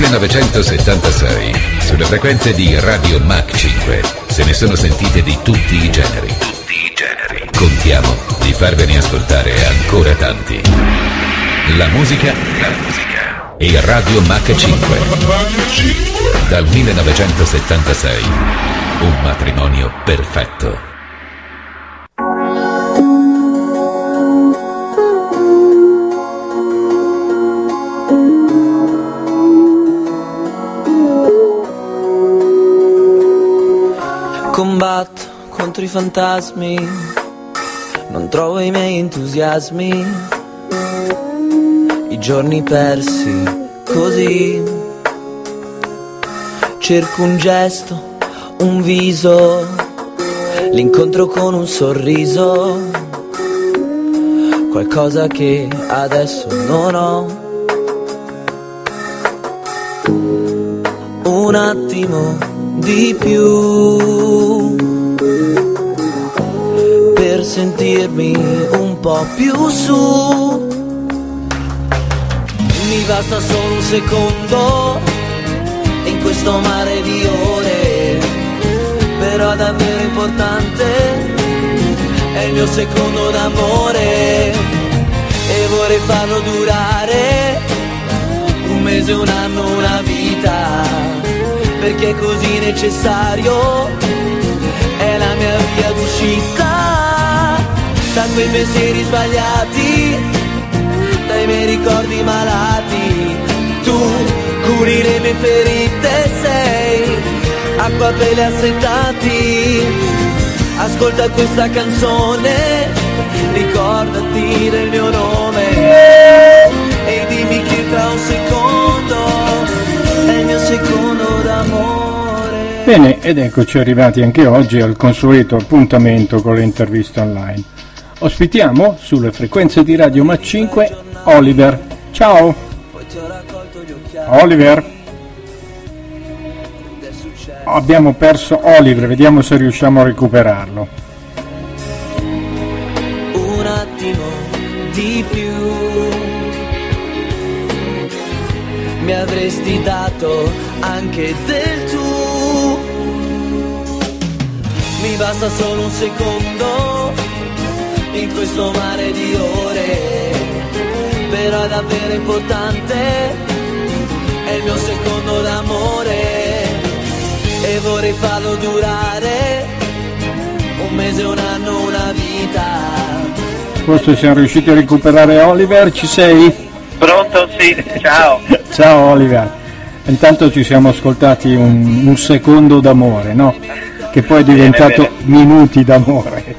1976, sulle frequenze di Radio Mach 5, se ne sono sentite di tutti i generi. Contiamo di farvene ascoltare ancora tanti. La musica e Radio Mach 5. Dal 1976, un matrimonio perfetto. Combatto contro i fantasmi, non trovo i miei entusiasmi, i giorni persi così. Cerco un gesto, un viso, l'incontro con un sorriso, qualcosa che adesso non ho. Un attimo di più per sentirmi un po' più su. Mi basta solo un secondo in questo mare di ore, però davvero importante è il mio secondo d'amore, e vorrei farlo durare un mese, un anno, una vita, perché è così necessario, è la mia via d'uscita da quei pensieri sbagliati, dai miei ricordi malati. Tu curi le mie ferite, sei acqua per le assetati. Ascolta questa canzone, ricordati del mio nome e dimmi che tra un secondo è il mio secondo d'amore. Bene, ed eccoci arrivati anche oggi al consueto appuntamento con le interviste online. Ospitiamo sulle frequenze di Radio Mach 5 Oliver. Ciao Oliver. Abbiamo perso Oliver, vediamo se riusciamo a recuperarlo. Un attimo di più mi avresti dato anche del tu. Mi basta solo un secondo in questo mare di ore, però è davvero importante, è il mio secondo d'amore, e vorrei farlo durare un mese, un anno, una vita. Forse siamo riusciti a recuperare Oliver, ci sei? Pronto? Sì, ciao. Ciao Oliver. Intanto ci siamo ascoltati un secondo d'amore, no? Che poi è diventato bene. Minuti d'amore.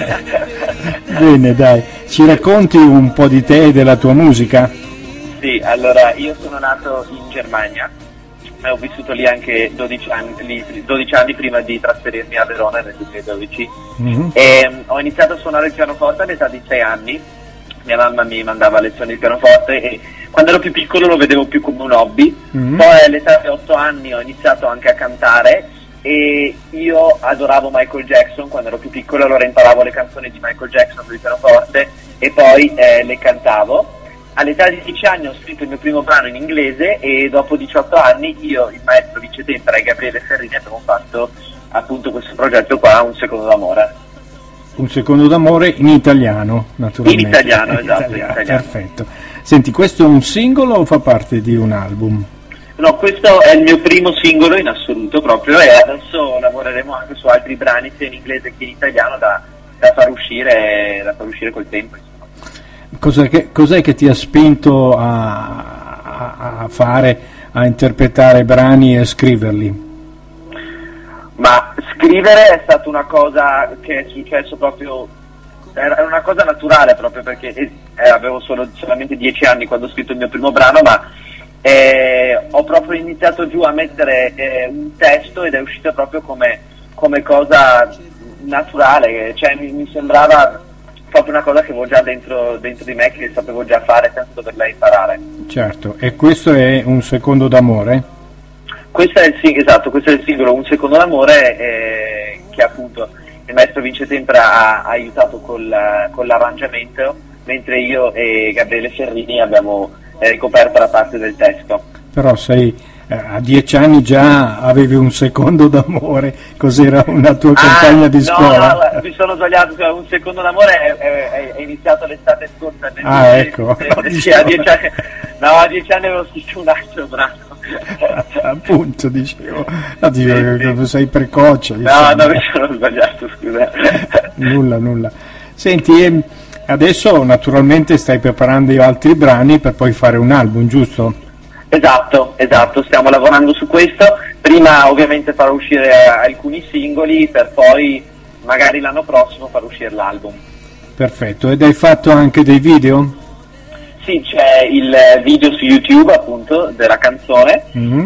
Bene, dai. Ci racconti un po' di te e della tua musica? Sì, allora, io sono nato in Germania, ho vissuto lì anche 12 anni prima di trasferirmi a Verona nel 2012. E ho iniziato a suonare il pianoforte all'età di 6 anni. Mia mamma mi mandava lezioni di pianoforte e quando ero più piccolo lo vedevo più come un hobby. Poi all'età di 8 anni ho iniziato anche a cantare, e io adoravo Michael Jackson quando ero più piccolo, allora imparavo le canzoni di Michael Jackson sul pianoforte e poi le cantavo. All'età di 10 anni ho scritto il mio primo brano in inglese, e dopo 18 anni io, il maestro Vince Tempera e Gabriele Ferrini abbiamo fatto appunto questo progetto qua, Un secondo d'amore. Un secondo d'amore in italiano, naturalmente. In italiano, esatto, in italiano. Perfetto. Senti, questo è un singolo o fa parte di un album? No, questo è il mio primo singolo in assoluto proprio, e adesso lavoreremo anche su altri brani sia in inglese che in italiano da far uscire col tempo, insomma. Cos'è che ti ha spinto a fare, a interpretare brani e scriverli? Ma scrivere è stata una cosa che è successo proprio, era una cosa naturale proprio perché avevo solamente 10 anni quando ho scritto il mio primo brano, ma ho proprio iniziato giù a mettere un testo ed è uscito proprio come cosa naturale, cioè mi sembrava proprio una cosa che avevo già dentro di me, che sapevo già fare senza doverla imparare. Certo, e questo è Un secondo d'amore? Questo è il singolo Un secondo d'amore, che appunto il maestro Vince Tempera ha aiutato con l'arrangiamento, mentre io e Gabriele Ferrini abbiamo ricoperto la parte del testo. Però a 10 anni già avevi un secondo d'amore, cos'era una tua compagna di scuola? No, mi sono sbagliato, un secondo d'amore è iniziato l'estate scorsa. Ecco. A 10 anni avevo scritto un altro brano. Appunto, dicevo, sì. Sei precoce. No, mi sono sbagliato, scusa. Nulla. Senti, adesso naturalmente stai preparando altri brani per poi fare un album, giusto? Esatto, stiamo lavorando su questo. Prima ovviamente farò uscire alcuni singoli per poi magari l'anno prossimo far uscire l'album. Perfetto, ed hai fatto anche dei video? Sì, c'è il video su YouTube appunto della canzone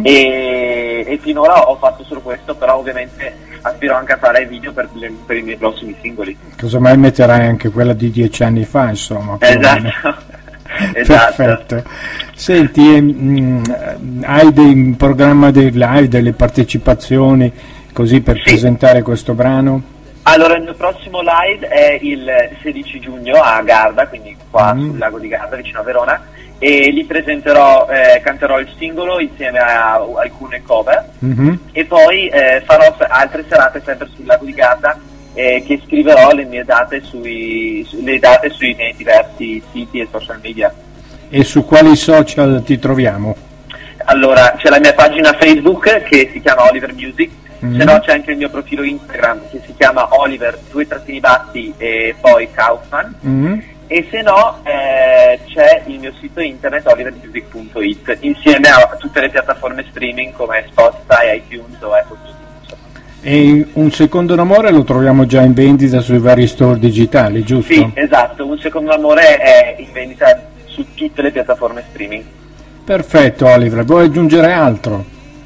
e finora ho fatto solo questo, però ovviamente aspiro anche a fare video per i miei prossimi singoli. Cosa mai metterai anche quella di 10 anni fa, insomma. Esatto. Perfetto. Senti, hai in programma dei live, delle partecipazioni così per presentare questo brano? Allora, il mio prossimo live è il 16 giugno a Garda, quindi qua sul lago di Garda, vicino a Verona, e lì canterò il singolo insieme a alcune cover e poi farò altre serate sempre sul lago di Garda, che scriverò le mie date sui miei diversi siti e social media. E su quali social ti troviamo? Allora, c'è la mia pagina Facebook che si chiama Oliver Music, se no c'è anche il mio profilo Instagram che si chiama Oliver __ e poi Kaufman, e se no c'è il mio sito internet olivermusic.it insieme a tutte le piattaforme streaming come Spotify, iTunes o Apple Music. E Un secondo d'amore lo troviamo già in vendita sui vari store digitali, giusto? Sì, esatto, Un secondo d'amore è in vendita su tutte le piattaforme streaming. Perfetto, Oliver, vuoi aggiungere altro?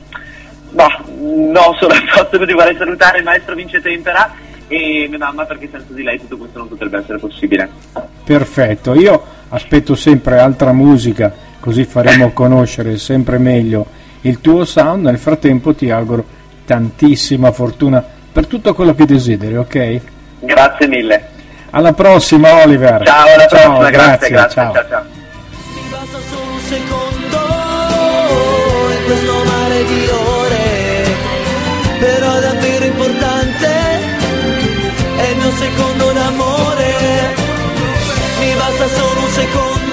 No, soprattutto vorrei salutare il maestro Vince Tempera e mia mamma, perché senza di lei tutto questo non potrebbe essere possibile. Perfetto, io aspetto sempre altra musica, così faremo conoscere sempre meglio il tuo sound. Nel frattempo ti auguro tantissima fortuna per tutto quello che desideri, ok? Grazie mille. Alla prossima, Oliver. Ciao, alla prossima, grazie. Ciao. Mi basta solo un secondo in questo mare di ore, però davvero importante è il mio secondo d'amore. Mi basta solo un secondo